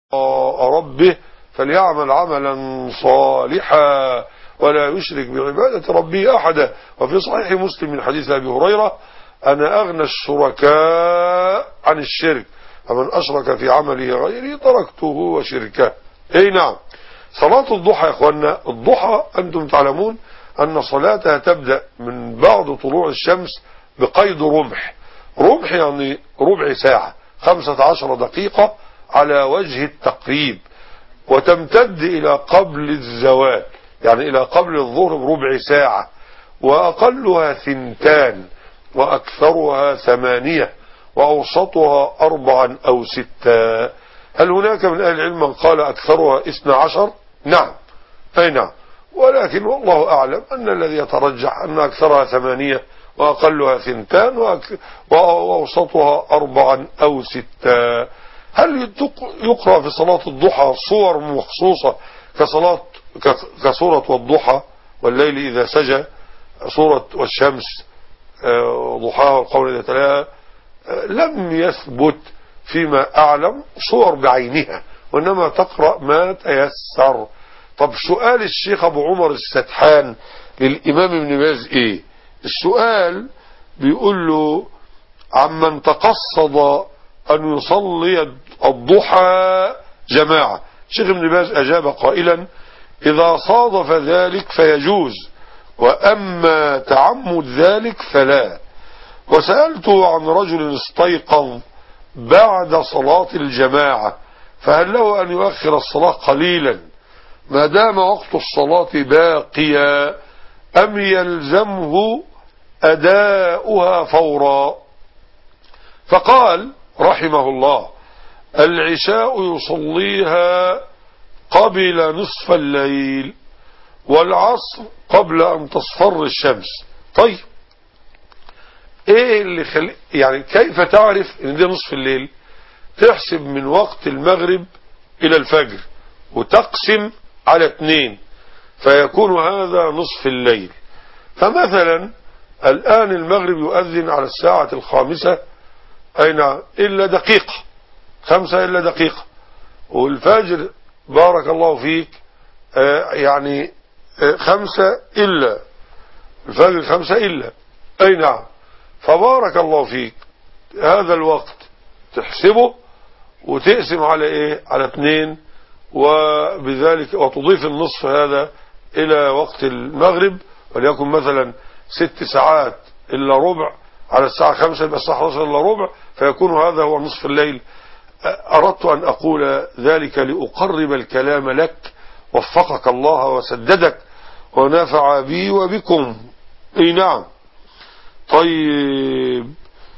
ربه فليعمل عملا صالحا ولا يشرك بعبادة ربه أحدا. وفي صحيح مسلم من حديث أبي هريرة: أنا أغنى الشركاء عن الشرك، فمن أشرك في عمله غيري تركته وشركه. أي نعم. صلاة الضحى يا أخوانا، الضحى أنتم تعلمون أن صلاتها تبدأ من بعد طلوع الشمس بقيد رمح. رمح يعني ربع ساعة، 15 دقيقة على وجه التقريب، وتمتد إلى قبل الزوال، يعني إلى قبل الظهر بربع ساعة، وأقلها 2 وأكثرها 8 وأوسطها 4 أو 6. هل هناك من أهل العلم من قال أكثرها 12؟ نعم، أي نعم، ولكن والله أعلم أن الذي يترجح أن أكثرها 8 وأقلها 2 وأوسطها 4 أو 6. هل يقرأ في صلاة الضحى صور مخصوصة كسورة والضحى والليل إذا سجى، سورة والشمس ضحاها والقمر إذا تلاها؟ لم يثبت فيما أعلم صور بعينها، وإنما تقرأ ما تيسر. طب سؤال الشيخ أبو عمر السدحان للإمام ابن باز إيه؟ السؤال بيقول له: عمن تقصد أن يصلي الضحى جماعة. الشيخ ابن باز أجاب قائلا: إذا صادف ذلك فيجوز، وأما تعمد ذلك فلا. وسألته عن رجل استيقظ بعد صلاة الجماعة، فهل له أن يؤخر الصلاة قليلا ما دام وقت الصلاة باقيا، أم يلزمه أداؤها فورا؟ فقال رحمه الله: العشاء يصليها قبل نصف الليل، والعصر قبل أن تصفر الشمس. طيب ايه اللي يعني كيف تعرف ان دي نصف الليل؟ تحسب من وقت المغرب الى الفجر وتقسم على 2 فيكون هذا نصف الليل. فمثلا الآن المغرب يؤذن على الساعة 5 أين إلا دقيقة، 5 إلا دقيقة، والفجر بارك الله فيك يعني 5 إلا الفجر 5 إلا، أي نعم. فبارك الله فيك هذا الوقت تحسبه وتقسم على ايه؟ على 2، وبذلك وتضيف النصف هذا الى وقت المغرب، وليكن مثلا 6 ساعات الا ربع على الساعة 5 يبقى الساعة 11 الا ربع، فيكون هذا هو نصف الليل. اردت ان اقول ذلك لأقرب الكلام لك، وفقك الله وسددك ونفع بي وبكم. اي نعم. طيب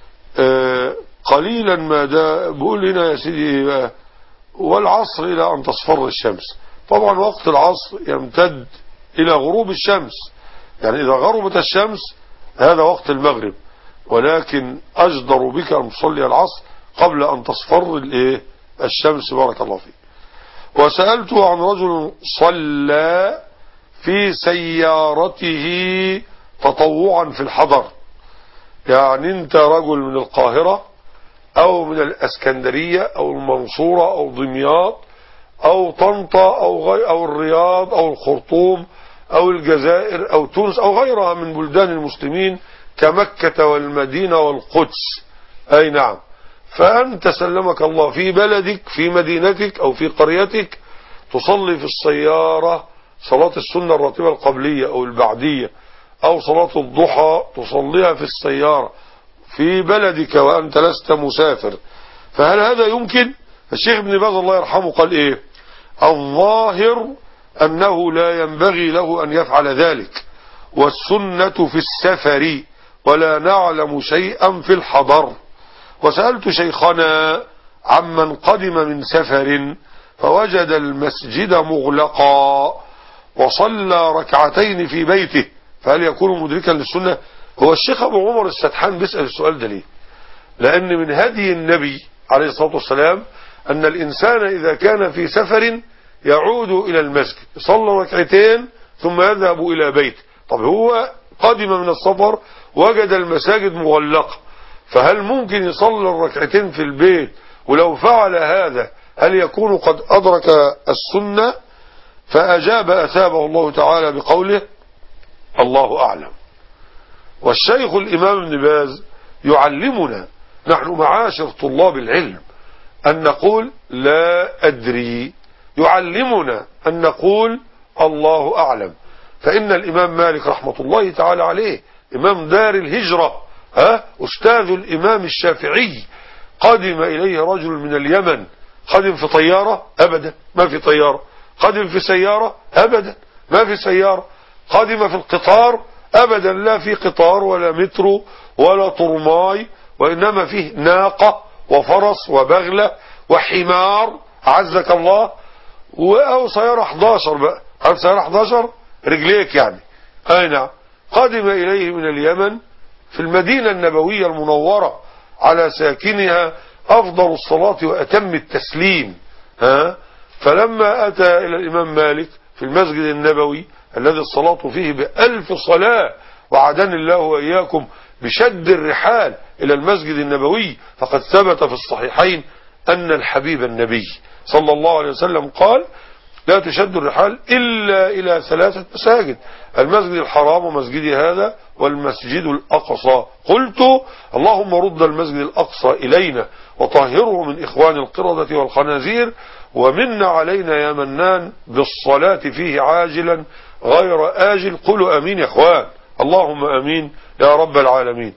قليلا ما ده بقول هنا يا سيدي: والعصر إلى أن تصفر الشمس. طبعا وقت العصر يمتد إلى غروب الشمس، يعني إذا غربت الشمس هذا وقت المغرب، ولكن أجدر بك أن تصلي العصر قبل أن تصفر الشمس. بارك الله فيك. وسألته عن رجل صلى في سيارته تطوعا في الحضر، يعني انت رجل من القاهرة او من الاسكندرية او المنصورة او دمياط او طنطا او الرياض او الخرطوم او الجزائر او تونس او غيرها من بلدان المسلمين كمكة والمدينة والقدس. اي نعم. فانت سلمك الله في بلدك في مدينتك او في قريتك تصلي في السيارة صلاة السنة الراتبة القبلية او البعدية، أو صلاة الضحى تصليها في السيارة في بلدك وأنت لست مسافر، فهل هذا يمكن؟ الشيخ ابن باز الله يرحمه قال إيه؟ الظاهر أنه لا ينبغي له أن يفعل ذلك، والسنة في السفر، ولا نعلم شيئا في الحضر. وسألت شيخنا عمن قدم من سفر فوجد المسجد مغلقا وصلى 2 في بيته، فهل يكون مدركا للسنة؟ هو الشيخ أبو عمر السدحان بيسأل السؤال ده ليه؟ لأن من هدي النبي عليه الصلاة والسلام أن الإنسان إذا كان في سفر يعود إلى المسجد يصلي 2 ثم يذهب إلى بيته. طب هو قادم من السفر وجد المساجد مغلقة، فهل ممكن يصلي 2 في البيت؟ ولو فعل هذا هل يكون قد أدرك السنة؟ فأجاب أثابه الله تعالى بقوله الله أعلم. والشيخ الإمام ابن باز يعلمنا نحن معاشر طلاب العلم أن نقول لا أدري، يعلمنا أن نقول الله أعلم. فإن الإمام مالك رحمة الله تعالى عليه إمام دار الهجرة أستاذ الإمام الشافعي قدم إليه رجل من اليمن، قدم في طيارة؟ أبدا ما في طيارة. قدم في سيارة؟ أبدا ما في سيارة. قدم في القطار؟ أبدا لا في قطار ولا مترو ولا طرماي، وإنما فيه ناقة وفرس وبغلة وحمار عزك الله، أو سيارة 11 بقى، عارف سيارة 11 رجليك يعني. أي نعم. قدم إليه من اليمن في المدينة النبوية المنورة على ساكنها أفضل الصلاة وأتم التسليم. فلما أتى إلى الإمام مالك في المسجد النبوي الذي الصلاة فيه ب1000 صلاة، وعدني الله وإياكم بشد الرحال إلى المسجد النبوي، فقد ثبت في الصحيحين أن الحبيب النبي صلى الله عليه وسلم قال لا تشد الرحال إلا إلى 3 مساجد: المسجد الحرام ومسجدي هذا والمسجد الأقصى. قلت اللهم رد المسجد الأقصى إلينا وطهره من إخوان القردة والخنازير، ومن علينا يا منان بالصلاة فيه عاجلا غير آجل. قولوا أمين يا إخوان، اللهم أمين يا رب العالمين.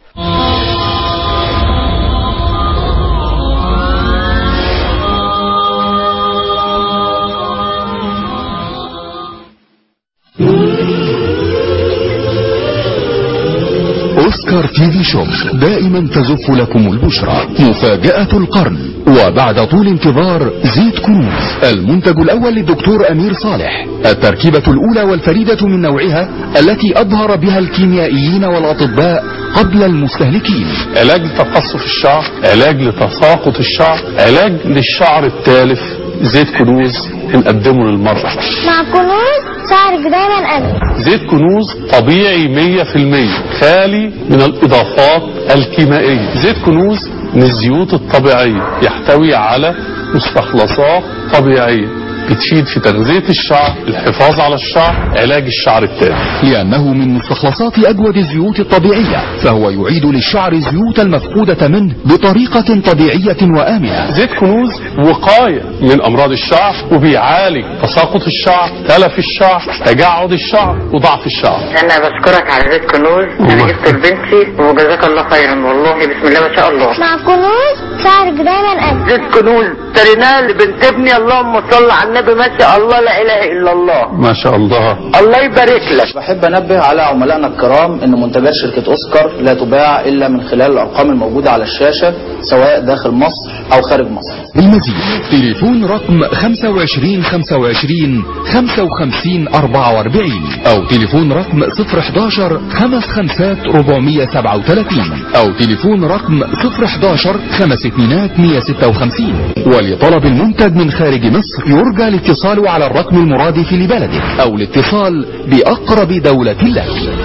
أوسكار تي في شوب دائما تزف لكم البشرى مفاجأة القرن. وبعد طول انتظار زيت كنوز، المنتج الأول للدكتور أمير صالح، التركيبة الأولى والفريدة من نوعها التي أظهر بها الكيميائيين والأطباء قبل المستهلكين. علاج لتقصف الشعر، علاج لتساقط الشعر، علاج للشعر التالف. زيت كنوز بنقدمه للمرأة. مع كنوز شعرك دايما أبيض. زيت كنوز طبيعي 100%، خالي من الإضافات الكيميائية. زيت كنوز من الزيوت الطبيعية، يحتوي على مستخلصات طبيعية بتفيد في تغذية الشعر، الحفاظ على الشعر، علاج الشعر التالف. لأنه من مستخلصات أجود الزيوت الطبيعية، فهو يعيد للشعر الزيوت المفقودة منه بطريقة طبيعية وآمنة. زيت كنوز وقاية من أمراض الشعر، وبيعالج تساقط الشعر، تلف الشعر، تجعد الشعر، وضعف الشعر. أنا بشكرك على زيت كنوز، أنا جبته لبنتي وجزاك الله خيرا والله، بسم الله ما شاء الله. مع كنوز شعرك دايما أبيض. زيت كنوز اشتريناه لبنت ابني، اللهم صل على النبي، ما شاء الله لا اله الا الله، ما شاء الله، الله يبارك لك. بحب انبه على عملائنا الكرام ان منتجات شركة اوسكار لا تباع الا من خلال الارقام الموجودة على الشاشة، سواء داخل مصر او خارج مصر. المزيد تليفون رقم 25 25 55 44 او تليفون رقم 011 55 437 او تليفون رقم 011 52 156. ولطلب المنتج من خارج مصر يرجى الاتصال على الرقم المرادف لبلدك او الاتصال باقرب دولة لك.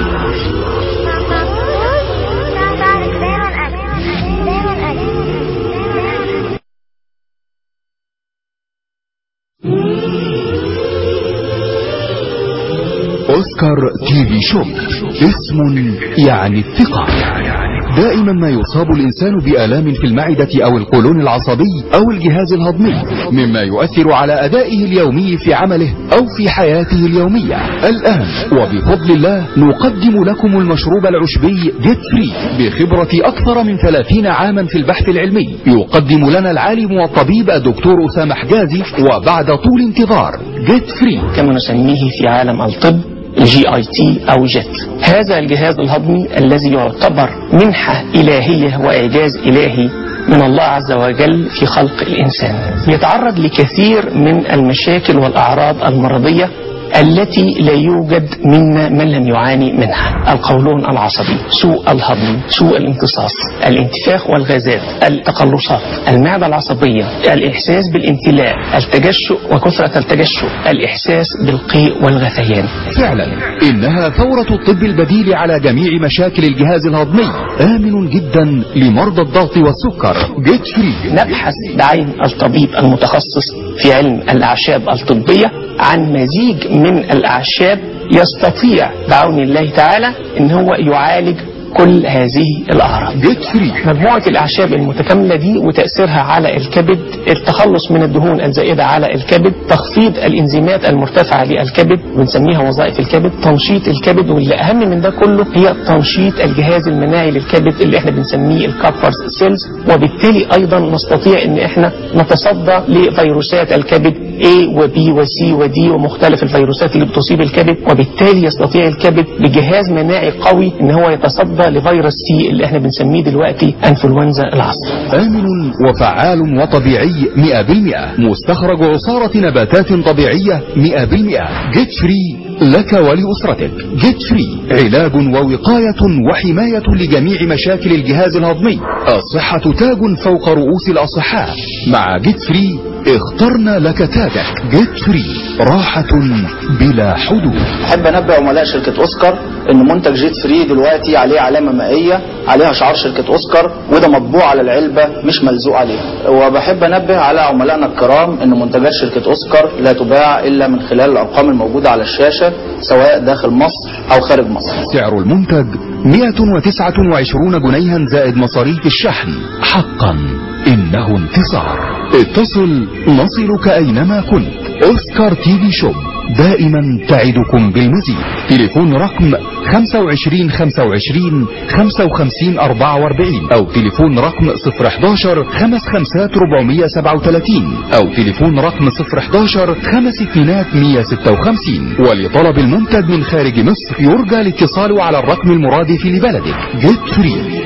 أوسكار تي في شوب، اسم يعني الثقة. دائما ما يصاب الإنسان بآلام في المعدة أو القولون العصبي أو الجهاز الهضمي، مما يؤثر على أدائه اليومي في عمله أو في حياته اليومية. الآن وبفضل الله نقدم لكم المشروب العشبي جيت فري بخبرة أكثر من 30 عاما في البحث العلمي. يقدم لنا العالم والطبيب الدكتور أسامة حجازي، وبعد طول انتظار جيت فري كما نسميه في عالم الطب GIT أو جيت. هذا الجهاز الهضمي الذي يعتبر منحة إلهية وإعجاز إلهي من الله عز وجل في خلق الإنسان، يتعرض لكثير من المشاكل والأعراض المرضية التي لا يوجد منا من لم يعاني منها: القولون العصبي، سوء الهضم، سوء الامتصاص، الانتفاخ والغازات، التقلصات، المعدة العصبية، الإحساس بالامتلاء، التجشؤ وكثرة التجشؤ، الإحساس بالقيء والغثيان. فعلا إنها ثورة الطب البديل على جميع مشاكل الجهاز الهضمي، آمن جدا لمرضى الضغط والسكر. جيت فري. نبحث بعين الطبيب المتخصص في علم الأعشاب الطبية عن مزيج من الأعشاب يستطيع بعون الله تعالى ان هو يعالج كل هذه الأعراض. مجموعة الأعشاب المتكاملة دي وتأثيرها على الكبد: التخلص من الدهون الزائدة على الكبد، تخفيض الإنزيمات المرتفعة للكبد بنسميها وظائف الكبد، تنشيط الكبد، واللي أهم من ده كله هي تنشيط الجهاز المناعي للكبد اللي احنا بنسميه الكابفرز سيلز، وبالتالي أيضا نستطيع ان احنا نتصدى لفيروسات الكبد A و B و C و D ومختلف الفيروسات اللي بتصيب الكبد، وبالتالي يستطيع الكبد بجهاز مناعي قوي ان هو يتصدى لفيروس سي اللي احنا بنسميه دلوقتي انفلونزا العصر. آمن وفعال وطبيعي 100%، مستخرج عصارة نباتات طبيعية 100%. جيت فري لك ولأسرتك. جيت فري علاج ووقاية وحماية لجميع مشاكل الجهاز الهضمي. الصحة تاج فوق رؤوس الأصحاء. مع جيت فري اخترنا لك تاجك. جيت فري راحة بلا حدود. أحب أنبه عملاء شركة أوسكار إن منتج جيت فري دلوقتي عليه علامة مائية عليها شعار شركة أوسكار، وده مطبوع على العلبة مش ملزوق عليها. وبحب أنبه على عملائنا الكرام إن منتجات شركة أوسكار لا تباع إلا من خلال الأرقام الموجودة على الشاشة، سواء داخل مصر أو خارج مصر. سعر المنتج 129 جنيها زائد مصاريف الشحن. حقا إنه انتصار. اتصل نصلك أينما كنت. أوسكار تي في شوب دائما تعدكم بالمزيد. تليفون رقم 25 25 55 44 أو تليفون رقم 011 55 437 أو تليفون رقم 011 52 156. ولطلب المنتج من خارج مصر يرجى الاتصال على الرقم المرادف لبلدك. جيت فري.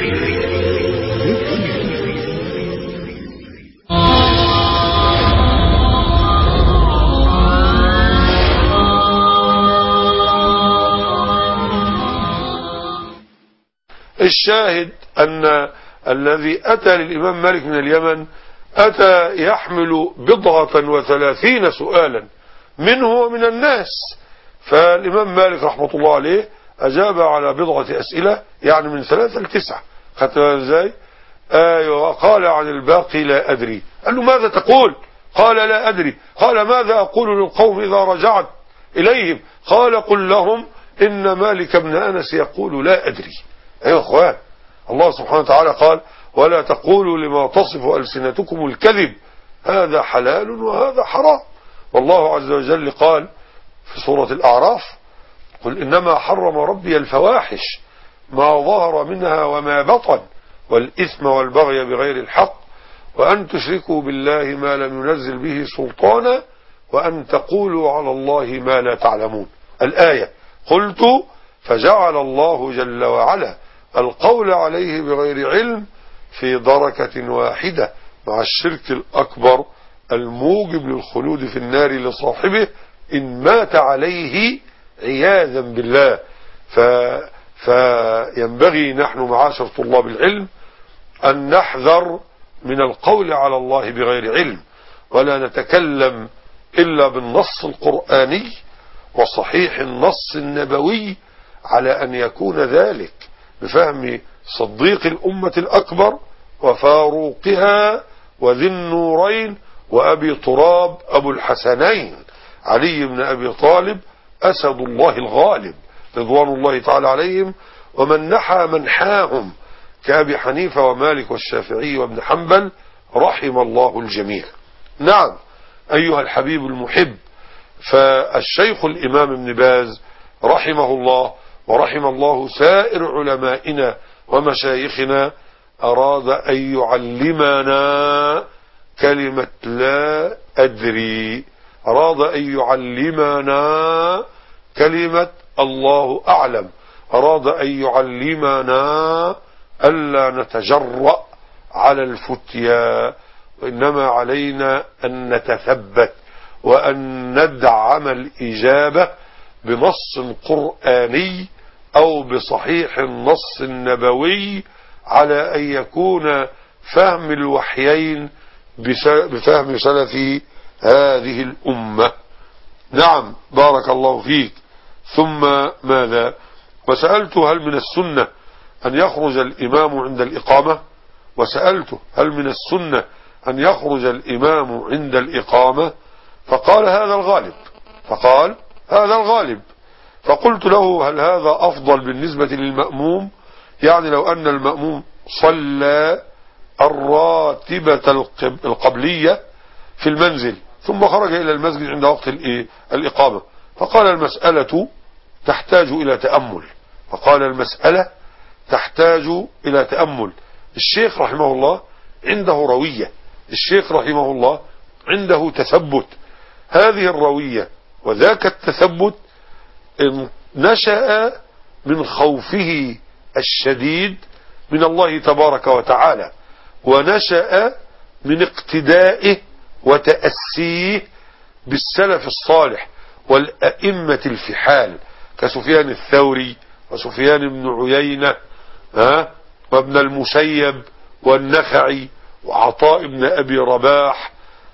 الشاهد أن الذي أتى للإمام مالك من اليمن أتى يحمل 37 سؤالا منه ومن الناس، فالإمام مالك رحمة الله عليه أجاب على 10 أسئلة، يعني من 3 ل9. خدتها ازاي؟ أيوة. قال عن الباقي لا أدري. قال له ماذا تقول؟ قال لا أدري. قال ماذا أقول للقوم إذا رجعت إليهم؟ قال قل لهم إن مالك بن أنس يقول لا أدري. أيها أخوان، الله سبحانه وتعالى قال ولا تقولوا لما تصف ألسنتكم الكذب هذا حلال وهذا حرام. والله عز وجل قال في سورة الأعراف قل إنما حرم ربي الفواحش ما ظهر منها وما بطن والإثم والبغي بغير الحق وأن تشركوا بالله ما لم ينزل به سلطانا وأن تقولوا على الله ما لا تعلمون. الآية. قلت فجعل الله جل وعلا القول عليه بغير علم في دركة واحدة مع الشرك الأكبر الموجب للخلود في النار لصاحبه إن مات عليه عياذا بالله. فينبغي نحن معاشر طلاب العلم أن نحذر من القول على الله بغير علم، ولا نتكلم إلا بالنص القرآني وصحيح النص النبوي على أن يكون ذلك بفهم صديق الأمة الأكبر وفاروقها وذي النورين وأبي تراب أبو الحسنين علي بن أبي طالب أسد الله الغالب رضوان الله تعالى عليهم، ومن نحى منحاهم كأبي حنيفة ومالك والشافعي وابن حنبل رحم الله الجميع. نعم أيها الحبيب المحب، فالشيخ الإمام ابن باز رحمه الله ورحم الله سائر علمائنا ومشايخنا أراد أن يعلمنا كلمة لا أدري، أراد أن يعلمنا كلمة الله أعلم، أراد أن يعلمنا ألا نتجرأ على الفتيا، وإنما علينا أن نتثبت وأن ندعم الإجابة بنص قرآني أو بصحيح النص النبوي على أن يكون فهم الوحيين بفهم سلف هذه الأمة. نعم بارك الله فيك. ثم ماذا؟ وسألت هل من السنة أن يخرج الإمام عند الإقامة؟ وسألته هل من السنة أن يخرج الإمام عند الإقامة؟ فقال هذا الغالب. فقلت له هل هذا أفضل بالنسبة للمأموم؟ يعني لو أن المأموم صلى الراتبة القبلية في المنزل ثم خرج إلى المسجد عند وقت الإقامة، فقال المسألة تحتاج إلى تأمل. الشيخ رحمه الله عنده روية، الشيخ رحمه الله عنده تثبت. هذه الروية وذاك التثبت نشأ من خوفه الشديد من الله تبارك وتعالى، ونشأ من اقتدائه وتأسيه بالسلف الصالح والأئمة الفحال كسفيان الثوري وسفيان بن عيينة وابن المسيب والنخعي وعطاء بن أبي رباح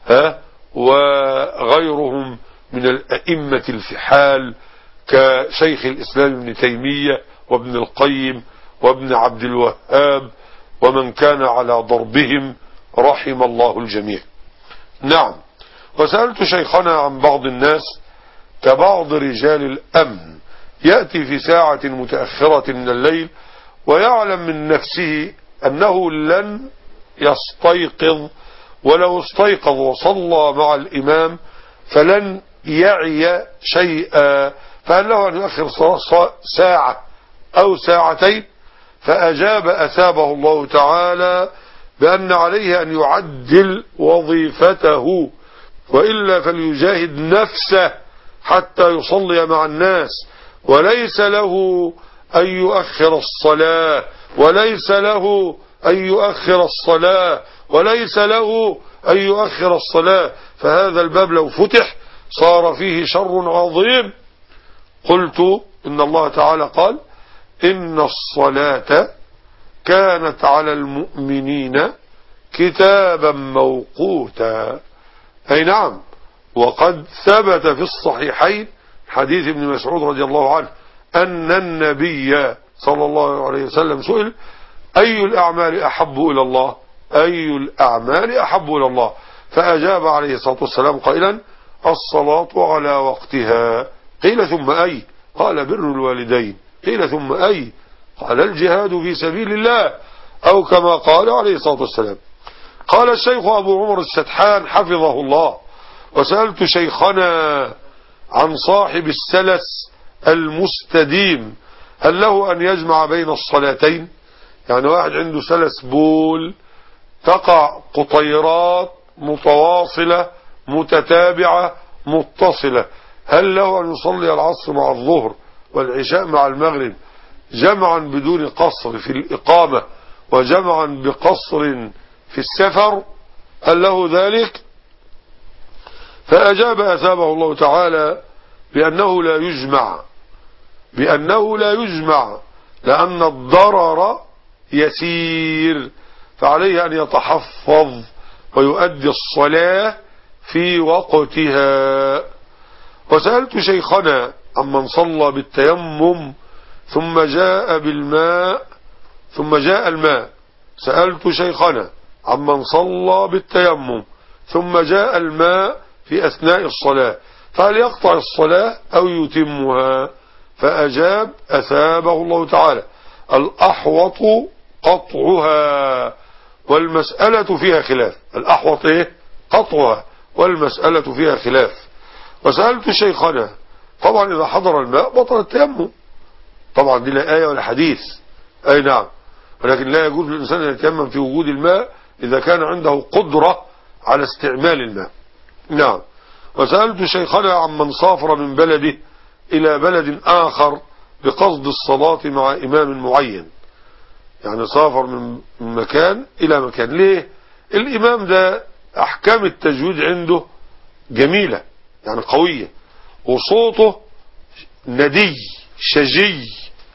وغيرهم من الأئمة الفحال كشيخ الإسلام ابن تيمية وابن القيم وابن عبد الوهاب ومن كان على ضربهم رحم الله الجميع. نعم. وسألت شيخنا عن بعض الناس كبعض رجال الأمن يأتي في ساعة متأخرة من الليل ويعلم من نفسه أنه لن يستيقظ، ولو استيقظ وصلى مع الإمام فلن يعي شيئا، فهل له أن يؤخر ساعة أو ساعتين؟ فأجاب أثابه الله تعالى بأن عليه أن يعدل وظيفته، وإلا فليجاهد نفسه حتى يصلي مع الناس، وليس له أن يؤخر الصلاة، وليس له أن يؤخر الصلاة، فهذا الباب لو فتح صار فيه شر عظيم. قلت إن الله تعالى قال إن الصلاة كانت على المؤمنين كتابا موقوتا. أي نعم. وقد ثبت في الصحيحين حديث ابن مسعود رضي الله عنه أن النبي صلى الله عليه وسلم سئل أي الأعمال أحب إلى الله؟ فأجاب عليه الصلاة والسلام قائلا الصلاة على وقتها. قيل ثم أي؟ قال بر الوالدين. قيل ثم أي؟ قال الجهاد في سبيل الله، أو كما قال عليه الصلاة والسلام. قال الشيخ أبو عمر السدحان حفظه الله: وسألت شيخنا عن صاحب السلس المستديم هل له أن يجمع بين الصلاتين؟ يعني واحد عنده سلس بول تقع قطيرات متواصلة متتابعة متصلة، هل له أن يصلي العصر مع الظهر والعشاء مع المغرب جمعا بدون قصر في الإقامة وجمعا بقصر في السفر؟ هل له ذلك؟ فأجاب أثابه الله تعالى بأنه لا يجمع لأن الضرر يسير، فعليه أن يتحفظ ويؤدي الصلاة في وقتها. وسألت شيخنا عمن صلى بالتيمم ثم جاء الماء. سألت شيخنا عمن صلى بالتيمم ثم جاء الماء في أثناء الصلاة فهل يقطع الصلاة أو يتمها؟ فأجاب أثابه الله تعالى الأحوط قطعها والمسألة فيها خلاف. الأحوط قطعها والمسألة فيها خلاف. وسألت شيخنا طبعا إذا حضر الماء بطل التيمم، طبعا دي لا آية ولا حديث، أي نعم، ولكن لا يجوز للإنسان أن يتيمم في وجود الماء إذا كان عنده قدرة على استعمال الماء. نعم. وسألت شيخنا عمن سافر من بلده إلى بلد آخر بقصد الصلاة مع إمام معين، يعني سافر من مكان إلى مكان. ليه؟ الإمام ده أحكام التجويد عنده جميلة يعني قوية، وصوته ندي شجي،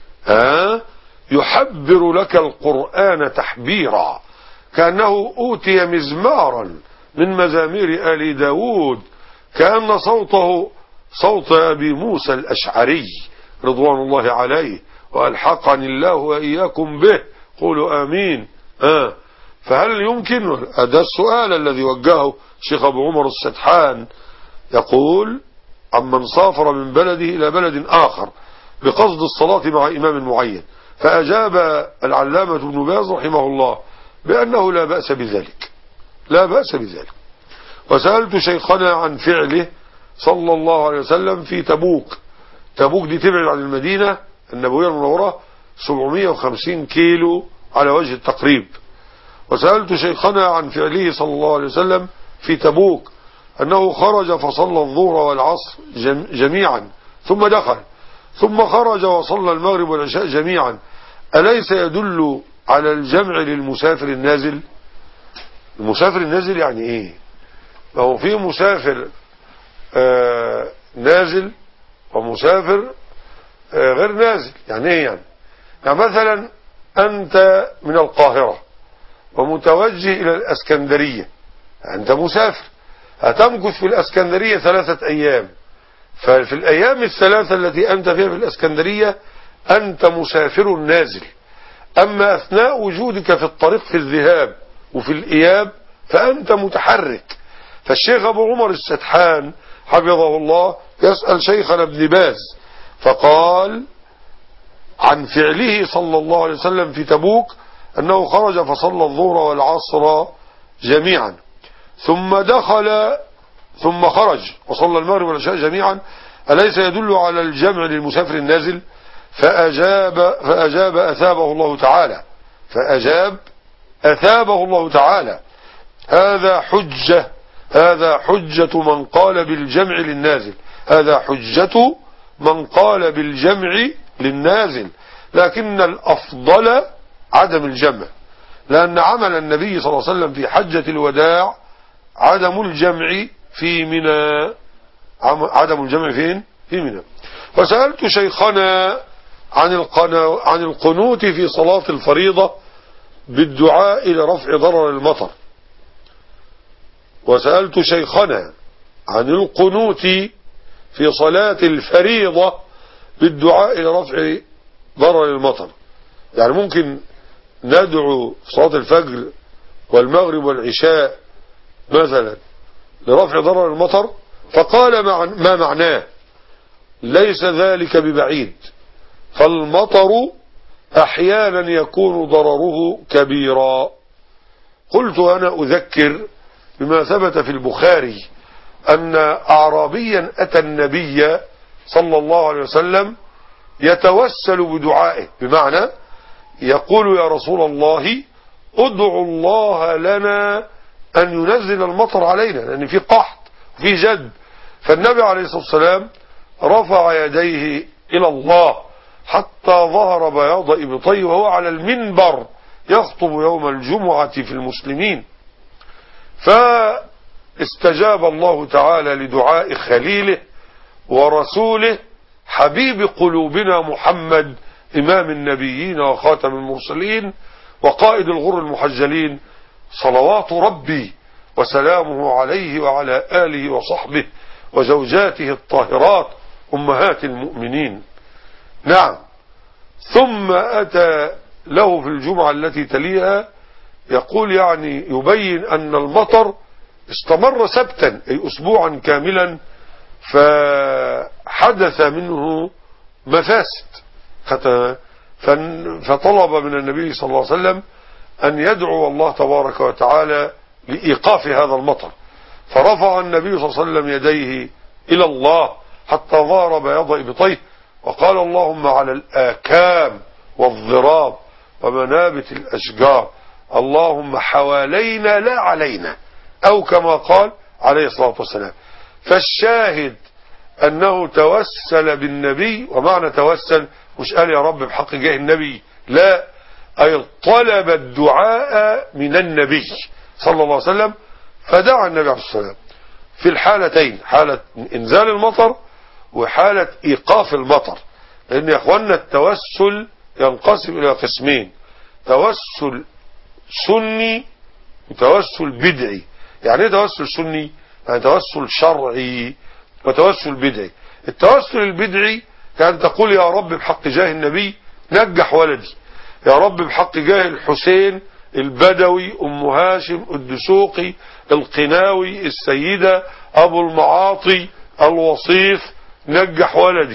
يحبر لك القرآن تحبيرا، كأنه أوتي مزمارا من مزامير آل داود، كأن صوته صوت أبي موسى الأشعري رضوان الله عليه، وألحقني الله وإياكم به، قولوا آمين. فهل يمكن؟ هذا السؤال الذي وجهه شيخ أبو عمر السدحان، يقول عمن سافر من بلده إلى بلد آخر بقصد الصلاة مع إمام معين، فأجاب العلامة ابن باز رحمه الله بأنه لا بأس بذلك، لا بأس بذلك. وسألت شيخنا عن فعله صلى الله عليه وسلم في تبوك. تبوك دي تبعد عن المدينة النبوية المنورة 750 كيلو على وجه التقريب. وسألت شيخنا عن فعله صلى الله عليه وسلم في تبوك أنه خرج فصلى الظهر والعصر جميعا ثم دخل، ثم خرج وصلى المغرب والعشاء جميعا، أليس يدل على الجمع للمسافر النازل؟ المسافر النازل يعني ايه؟ ما هو في مسافر نازل ومسافر غير نازل. يعني ايه يعني مثلا أنت من القاهرة ومتوجه إلى الأسكندرية، أنت مسافر، هتمكث في الأسكندرية 3 أيام، ففي الأيام الثلاثة التي أنت فيها في الأسكندرية أنت مسافر نازل. أما أثناء وجودك في الطريق في الذهاب وفي الإياب فأنت متحرك. فالشيخ أبو عمر السدحان حفظه الله يسأل شيخنا ابن باز، فقال عن فعله صلى الله عليه وسلم في تبوك أنه خرج فصلى الظهر والعصر جميعا ثم دخل ثم خرج وصلى المغرب والعشاء جميعا، أليس يدل على الجمع للمسافر النازل؟ فأجاب أثابه الله تعالى، أثابه الله تعالى هذا حجة من قال بالجمع للنازل، هذا حجة من قال بالجمع للنازل، لكن الأفضل عدم الجمع، لأن عمل النبي صلى الله عليه وسلم في حجة الوداع عدم الجمع في منى. عدم الجمع فين؟ في منى. وسألت شيخنا عن القنوت في صلاة الفريضة بالدعاء لرفع ضرر المطر. وسألت شيخنا عن القنوت في صلاة الفريضة بالدعاء لرفع ضرر المطر. يعني ممكن ندعو في صلاة الفجر والمغرب والعشاء مثلا لرفع ضرر المطر؟ فقال ما معناه؟ ليس ذلك ببعيد، فالمطر أحيانا يكون ضرره كبيرا. قلت أنا أذكر بما ثبت في البخاري أن أعرابيا أتى النبي صلى الله عليه وسلم يتوسل بدعائه، بمعنى يقول يا رسول الله ادعوا الله لنا أن ينزل المطر علينا، لأن في قحط وفي جد. فالنبي عليه الصلاة والسلام رفع يديه إلى الله حتى ظهر بياض إبطيه وهو على المنبر يخطب يوم الجمعة في المسلمين، فاستجاب الله تعالى لدعاء خليله ورسوله حبيب قلوبنا محمد إمام النبيين وخاتم المرسلين وقائد الغر المحجلين، صلوات ربي وسلامه عليه وعلى آله وصحبه وزوجاته الطاهرات أمهات المؤمنين. نعم. ثم أتى له في الجمعة التي تليها يقول يعني يبين أن المطر استمر سبتا أي أسبوعا كاملا، فحدث منه مفاسد، فطلب من النبي صلى الله عليه وسلم أن يدعو الله تبارك وتعالى لإيقاف هذا المطر، فرفع النبي صلى الله عليه وسلم يديه إلى الله حتى ظهر بياض إبطيه وقال اللهم على الآكام والضراب ومنابت الأشجار اللهم حوالينا لا علينا، أو كما قال عليه الصلاة والسلام. فالشاهد أنه توسل بالنبي، ومعنى توسل مش قال يا رب بحق جاه النبي، لا، أي طلب الدعاء من النبي صلى الله عليه وسلم، فدعا النبي عليه الصلاة والسلام في الحالتين، حالة إنزال المطر وحالة إيقاف المطر. لأن يا أخوانا التوسل ينقسم إلى قسمين: توسل سني وتوسل بدعي. يعني ايه توسل سني؟ يعني توسل شرعي وتوسل بدعي. التوسل البدعي كان تقول يا رب بحق جاه النبي نجح ولدي، يا رب بحق جاه الحسين البدوي أم هاشم الدسوقي القناوي السيدة أبو المعاطي الوصيف نجح ولدي.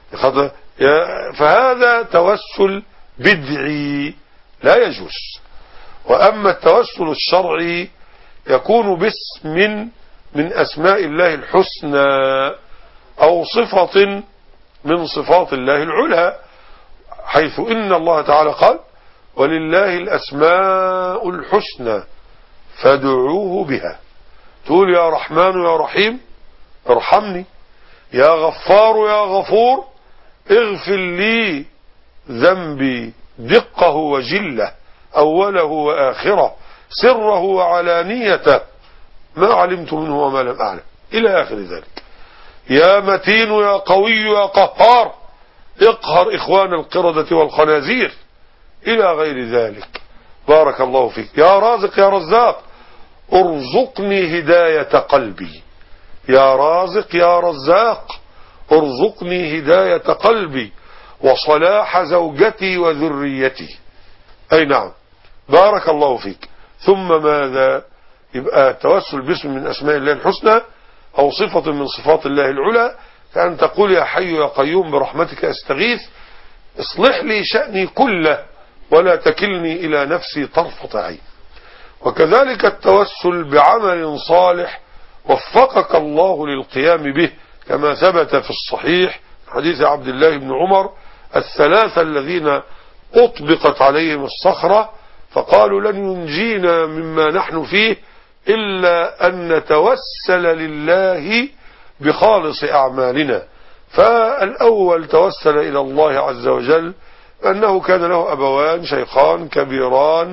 فهذا توسل بدعي لا يجوز. وأما التوسل الشرعي يكون باسم من أسماء الله الحسنى أو صفة من صفات الله العلى، حيث إن الله تعالى قال ولله الأسماء الحسنى فادعوه بها. تقول يا رحمن يا رحيم ارحمني، يا غفار يا غفور اغفر لي ذنبي دقه وجله أوله وآخره سره وعلانيته ما علمت منه وما لم أعلم إلى آخر ذلك. يا متين يا قوي يا قهار اقهر إخوان القردة والخنازير إلى غير ذلك. بارك الله فيك. يا رازق يا رزاق ارزقني هداية قلبي، يا رازق يا رزاق ارزقني هداية قلبي وصلاح زوجتي وذريتي. أي نعم بارك الله فيك. ثم ماذا؟ يبقى التوسل باسم من أسماء الله الحسنى أو صفة من صفات الله العلى، كأن تقول يا حي يا قيوم برحمتك أستغيث اصلح لي شأني كله ولا تكلني إلى نفسي طرفة عين. وكذلك التوسل بعمل صالح وفقك الله للقيام به، كما ثبت في الصحيح حديث عبد الله بن عمر الثلاثة الذين أطبقت عليهم الصخرة فقالوا لن ينجينا مما نحن فيه إلا أن نتوسل لله بخالص أعمالنا. فالأول توسل إلى الله عز وجل أنه كان له أبوان شيخان كبيران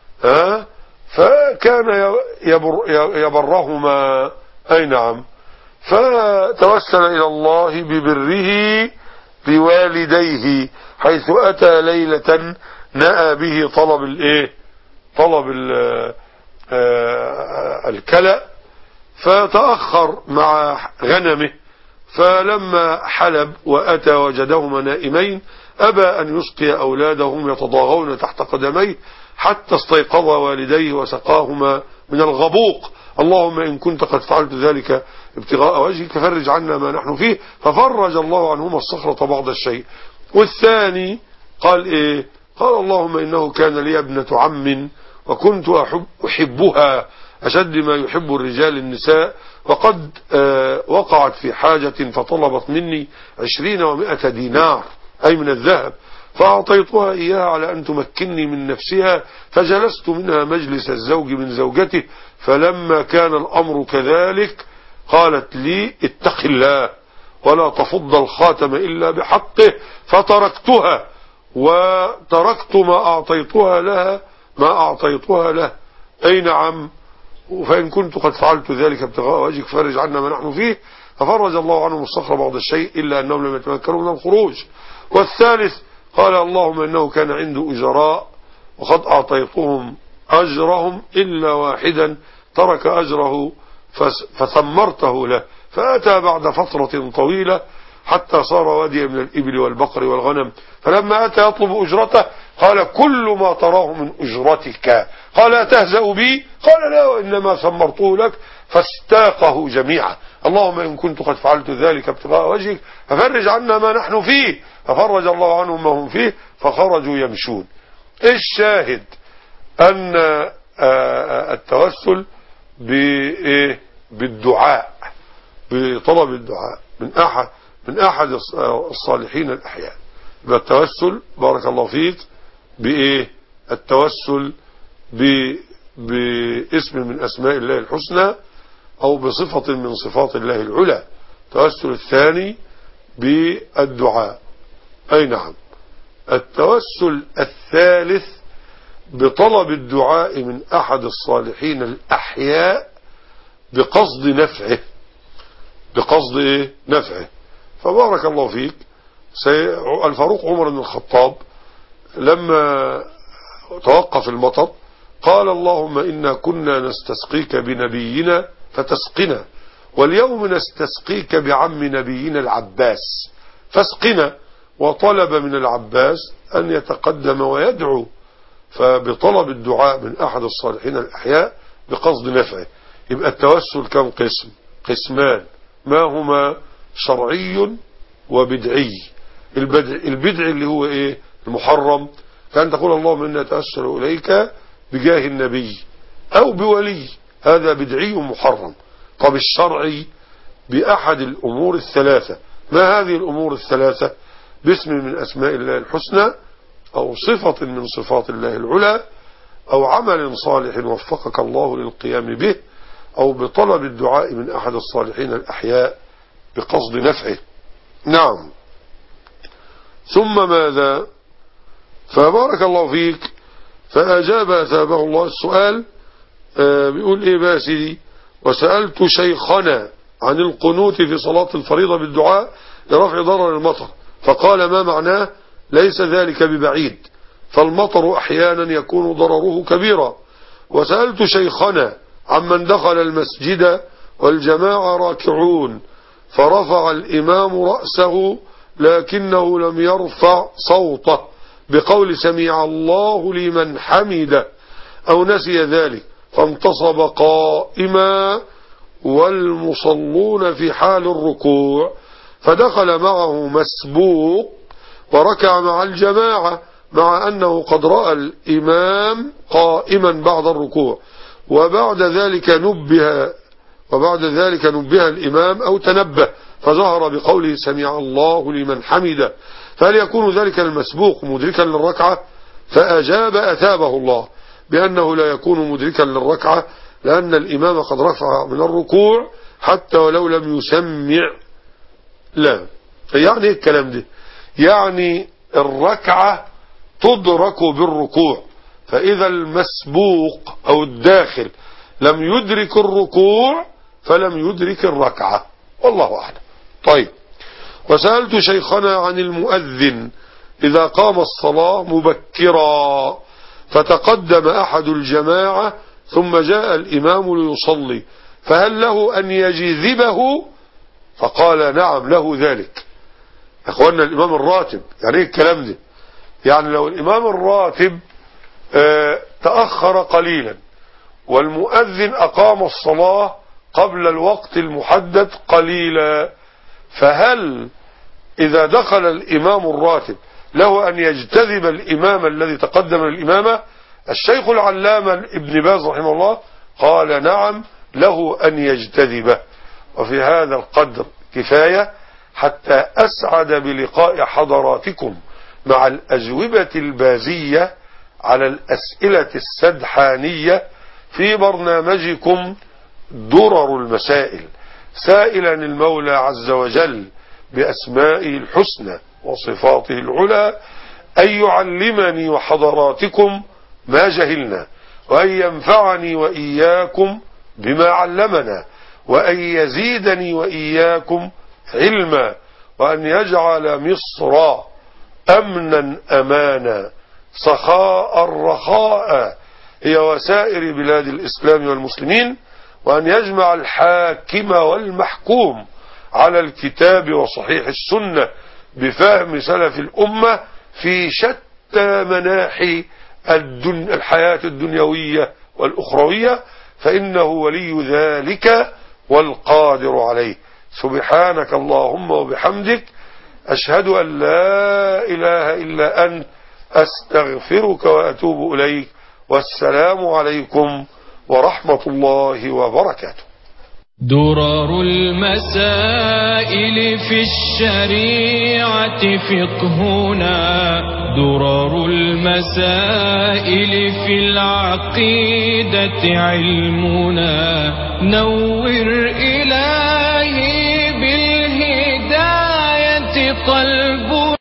فكان يبرهما. أي نعم. فتوسل إلى الله ببره بوالديه حيث أتى ليلة نأى به طلب الكلأ فتأخر مع غنمه، فلما حلب وأتى وجدهما نائمين أبى أن يسقي أولادهم يتضاغون تحت قدميه حتى استيقظ والديه وسقاهما من الغبوق. اللهم إن كنت قد فعلت ذلك ابتغاء وجهك ففرج عنا ما نحن فيه، ففرج الله عنهما الصخرة بعض الشيء. والثاني قال قال اللهم إنه كان لي ابنة عم وكنت أحبها أشد ما يحب الرجال النساء، وقد وقعت في حاجة فطلبت مني 20 و100 دينار أي من الذهب، فأعطيتها إياها على أن تمكنني من نفسها، فجلست منها مجلس الزوج من زوجته، فلما كان الأمر كذلك قالت لي اتق الله ولا تفض الخاتم إلا بحقه، فتركتها وتركت ما أعطيتها له. أي نعم. فإن كنت قد فعلت ذلك ابتغاء وجهك فرج عنا ما نحن فيه، ففرج الله عنهم الصخر بعض الشيء إلا أنهم لم يتمكنوا من الخروج. والثالث قال اللهم إنه كان عنده أجراء وقد أعطيتهم أجرهم إلا واحدا ترك أجره فثمرته له، فأتى بعد فترة طويلة حتى صار واديا من الإبل والبقر والغنم، فلما أتى يطلب أجرته قال كل ما تراه من أجرتك. قال أتهزأ بي؟ قال لا وإنما ثمرته لك، فاستاقه جميعا. اللهم إن كنت قد فعلت ذلك ابتغاء وجهك ففرج عنا ما نحن فيه، ففرج الله عنهم ما هم فيه فخرجوا يمشون. الشاهد أن التوسل بالدعاء بطلب الدعاء من أحد الصالحين الأحياء. يبقى التوسل بارك الله فيك التوسل باسم من أسماء الله الحسنى أو بصفة من صفات الله العلى. التوسل الثاني بالدعاء. أي نعم. التوسل الثالث بطلب الدعاء من أحد الصالحين الأحياء بقصد نفعه بقصد إيه؟ نفعه. فبارك الله فيك. الفاروق عمر بن الخطاب لما توقف المطر قال اللهم إنا كنا نستسقيك بنبينا فتسقنا، واليوم نستسقيك بعم نبينا العباس فاسقنا. وطلب من العباس أن يتقدم ويدعو، فبطلب الدعاء من أحد الصالحين الأحياء بقصد نفعه. يبقى التوسل كم قسم؟ قسمان، ما هما؟ شرعي وبدعي. البدعي اللي هو إيه؟ المحرم، كأن تقول اللهم إنا نتوسل إليك بجاه النبي أو بولي، هذا بدعي محرم. طب الشرعي بأحد الأمور الثلاثة. ما هذه الأمور الثلاثة؟ باسم من أسماء الله الحسنى، أو صفة من صفات الله العلى، أو عمل صالح وفقك الله للقيام به، أو بطلب الدعاء من أحد الصالحين الأحياء بقصد نفعه. نعم. ثم ماذا؟ فبارك الله فيك. فأجاب أثابه الله السؤال. بيقول إيه بقى سيدي؟ وسألت شيخنا عن القنوت في صلاة الفريضة بالدعاء لرفع ضرر المطر، فقال ما معناه؟ ليس ذلك ببعيد، فالمطر أحيانا يكون ضرره كبيرا. وسألت شيخنا عمن دخل المسجد والجماعة راكعون فرفع الإمام رأسه لكنه لم يرفع صوته بقول سمع الله لمن حمده، أو نسي ذلك فانتصب قائما والمصلون في حال الركوع، فدخل معه مسبوق وركع مع الجماعة مع أنه قد رأى الإمام قائما بعد الركوع، وبعد ذلك نبه الإمام أو تنبه فظهر بقوله سمع الله لمن حمده، فهل يكون ذلك المسبوق مدركا للركعة؟ فأجاب أثابه الله بأنه لا يكون مدركا للركعة، لأن الإمام قد رفع من الركوع حتى ولو لم يسمع. لا، يعني ايه الكلام ده؟ يعني الركعة تدرك بالركوع، فإذا المسبوق أو الداخل لم يدرك الركوع فلم يدرك الركعة، والله أعلم. طيب. وسألت شيخنا عن المؤذن إذا قام الصلاة مبكرا فتقدم أحد الجماعة ثم جاء الإمام ليصلي، فهل له أن يجذبه؟ فقال نعم له ذلك. أخوانا الإمام الراتب، يعني ايه الكلام ده؟ يعني لو الإمام الراتب تأخر قليلا والمؤذن أقام الصلاة قبل الوقت المحدد قليلا، فهل إذا دخل الإمام الراتب له أن يجتذب الإمام الذي تقدم للإمامة؟ الشيخ العلامة ابن باز رحمه الله قال نعم له أن يجتذبه. وفي هذا القدر كفاية حتى أسعد بلقاء حضراتكم مع الأجوبة البازية على الأسئلة السدحانية في برنامجكم درر المسائل، سائلا المولى عز وجل بأسمائه الحسنى وصفاته العلى أن يعلمني وحضراتكم ما جهلنا، وأن ينفعني وإياكم بما علمنا، وأن يزيدني وإياكم علما، وأن يجعل مصر أمنا أمانا سخاء رخاء هي وسائر بلاد الإسلام والمسلمين، وأن يجمع الحاكم والمحكوم على الكتاب وصحيح السنة بفهم سلف الأمة في شتى مناحي الحياة الدنيوية والأخروية، فإنه ولي ذلك والقادر عليه. سبحانك اللهم وبحمدك، أشهد أن لا إله إلا أنت، أستغفرك وأتوب إليك، والسلام عليكم ورحمة الله وبركاته. درر المسائل في الشريعة فقهنا، درر المسائل في العقيدة علمنا، نور إلى